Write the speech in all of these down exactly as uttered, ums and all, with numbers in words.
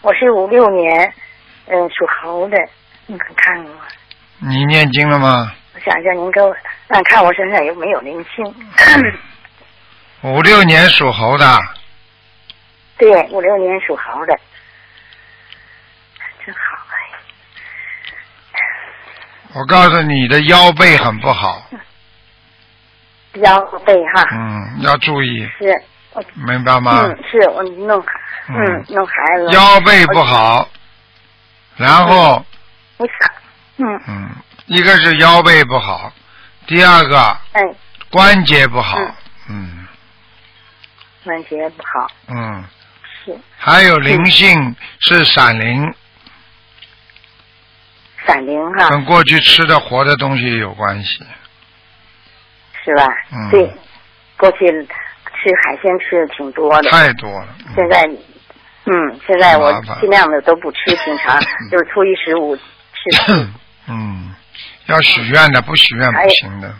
我是五六年，嗯，属猴的，你可看看我。 你念经了吗？ 我想让您给我看看我身上有没有灵性。 五六年属猴的。 对，五六年属猴的，真好哎。 我告诉你的腰背很不好。 腰背哈。 嗯，要注意。 是。 明白吗？ 嗯，是我弄，嗯，弄孩子。 腰背不好，然后。 我想，嗯。 嗯，一个是腰背不好，第二个。 哎。 关节不好。嗯。 关节不好。 嗯。 是。 还有灵性是闪灵。 闪灵哈。 跟过去吃的活的东西有关系。 是吧？ 嗯。 对，过去吃海鲜吃的挺多的。 太多了。 嗯、现在，嗯，现在我尽量的都不吃，平常就是初一十五吃。 嗯，要许愿的，不许愿不行的。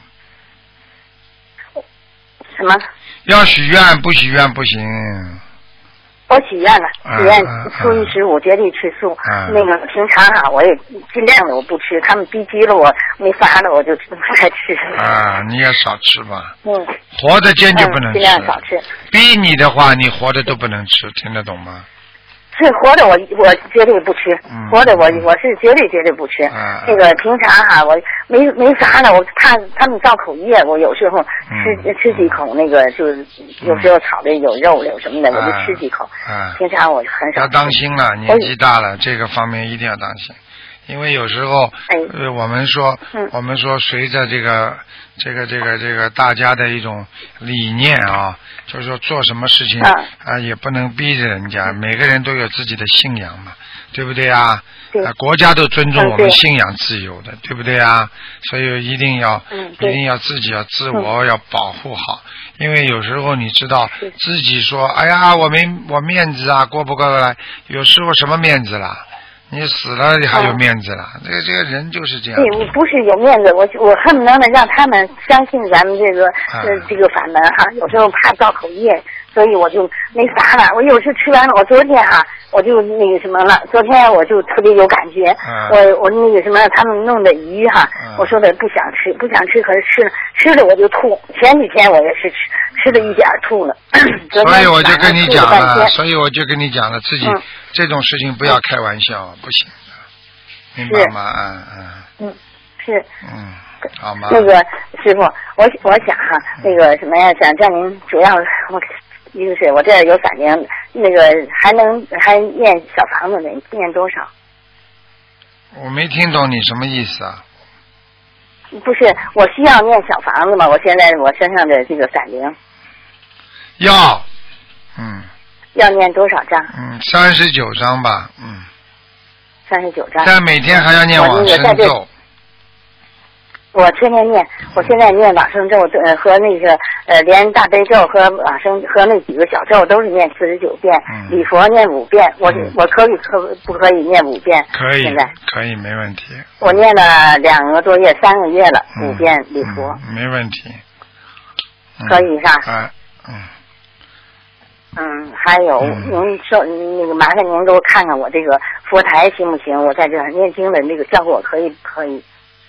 什么？ 要许愿，不许愿不行。 我许愿了，许愿初一十五绝对吃素。 啊、 那个平常啊，我也尽量的我不吃，他们逼急了我没法了，我就不爱吃。 啊，你也少吃吧。 嗯。 活的坚决不能吃。 嗯、尽量少吃。 逼你的话，你活的都不能吃，听得懂吗？ 是活的我我绝对不吃， 嗯、 活的我我是绝对绝对不吃。 啊、 那个平常哈、啊，我没没啥了，我怕他们造口业，我有时候吃、嗯、吃几口那个就是有时候炒的有肉了什么的， 啊、 我就吃几口。 啊、 平常我很少。 要当心了，年纪大了，这个方面一定要当心。因为有时候， 哎、 呃，我们说， 嗯、 我们说，随着这个，这个，这个，这个大家的一种理念啊，就是说做什么事情啊、呃，也不能逼着人家，每个人都有自己的信仰嘛，对不对啊？ 对呃、国家都尊重我们嗯、 信仰自由的，对不对啊？所以一定要， 嗯、 一定要自己要自我要保护好，因为有时候你知道自己说，哎呀，我没我面子啊，过不过来？有时候什么面子啦？你死了你还有面子了，这、嗯、个这个人就是这样。 对，我不是有面子，我我恨不能的让他们相信咱们这个、啊、呃这个法门哈。有时候怕造口业，所以我就没啥了。我有时吃完了，我昨天哈我就那个什么了，昨天我就特别有感觉。 啊、 我我那个什么，他们弄的鱼哈，啊、我说的不想吃，不想吃，可是吃了吃了我就吐。前几天我也是吃吃了一点吐了。 所以我就跟你讲了，所以我就跟你讲了，自己。 嗯这种事情不要开玩笑，嗯、不行的，明白吗？嗯嗯。 嗯，是。 嗯，好吗？ 那个师傅，我我想哈，那个什么呀，想叫您主要我一个是我这儿有闪灵，那个还能还念小房子呢，念多少？ 我没听懂你什么意思啊？ 不是，我需要念小房子吗？我现在我身上的这个闪灵。 要。嗯。 要念多少章？ 嗯，三十九章吧，嗯。 三十九章。 但每天还要念往生咒。 我天天念，我现在念往生咒，呃，和那个呃，连大悲咒和往生和那几个小咒都是念四十九遍， 嗯、 礼佛念五遍，我、 嗯、 我可以可不可以念五遍？ 可以， 现在可以，没问题。 我念了两个多月，三个月了， 嗯、 五遍礼佛、 嗯，没问题。 嗯、可以是吧？ 啊，嗯。 嗯，还有， 嗯、 您说那个麻烦您给我看看我这个佛台行不行？我在这儿念经的那个效果可以不可以？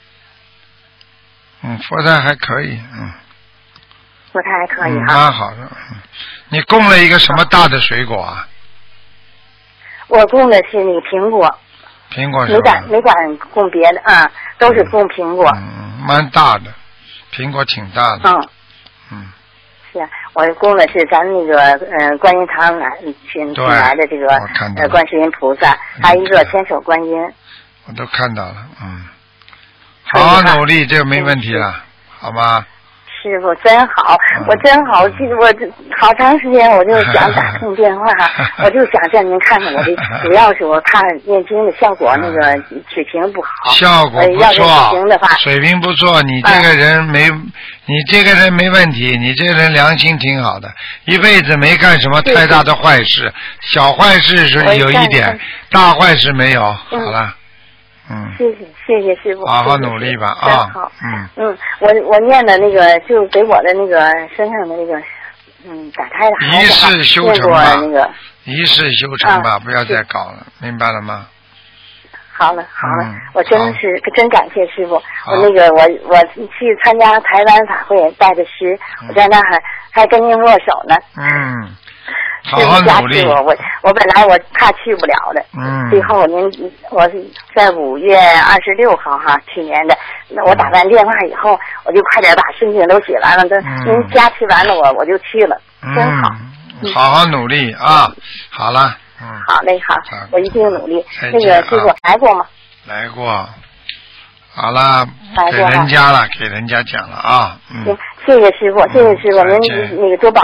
嗯，佛台还可以，嗯。 佛台还可以哈。 蛮、嗯、好的，嗯。你供了一个什么大的水果啊？ 我供的是那个苹果。 苹果是吧？ 没敢没敢供别的啊，都是供苹果。 嗯，蛮大的，苹果挺大的。 嗯。 嗯。 是啊，我供的是咱那个呃观音堂来请请来的这个呃观世音菩萨，还有一个千手观音。 我都看到了，嗯。好好努力，这个没问题了，好吗？ 师傅真好，嗯、我真好，我我好长时间我就想打通电话，我就想让您看看我这，主要是我怕念经的效果那个水平不好。 效果不错， 要水平的话， 水平不错，你这个人没，嗯、你这个人没问题，你这个人良心挺好的，一辈子没干什么太大的坏事，小坏事是有一点，大坏事没有。 嗯、 好了。嗯， 谢谢谢谢师傅， 好好努力吧啊！ 好， 嗯嗯，我我念的那个就给我的那个身上的那个嗯打胎的孩子一世修成吧， 那个一世修成吧， 啊、 不要再搞了，明白了吗？ 好了好了， 嗯、 我真是真感谢师傅。我那个我我去参加台湾法会，带着诗，嗯、我在那还还跟您握手呢。 嗯，好好努力。 我我我本来我怕去不了的， 嗯， 最后您我在五月二十六号哈，去年的，那我打完电话以后，我就快点把申请都写完了，都、嗯、您加持完了我我就去了，真好。 嗯，好好努力啊！好了。嗯， 好嘞，好，我一定努力。那个师傅来过吗？ 来过，好了，给人家了，给人家讲了啊。嗯， 谢谢师傅，谢谢师傅，您那个多保。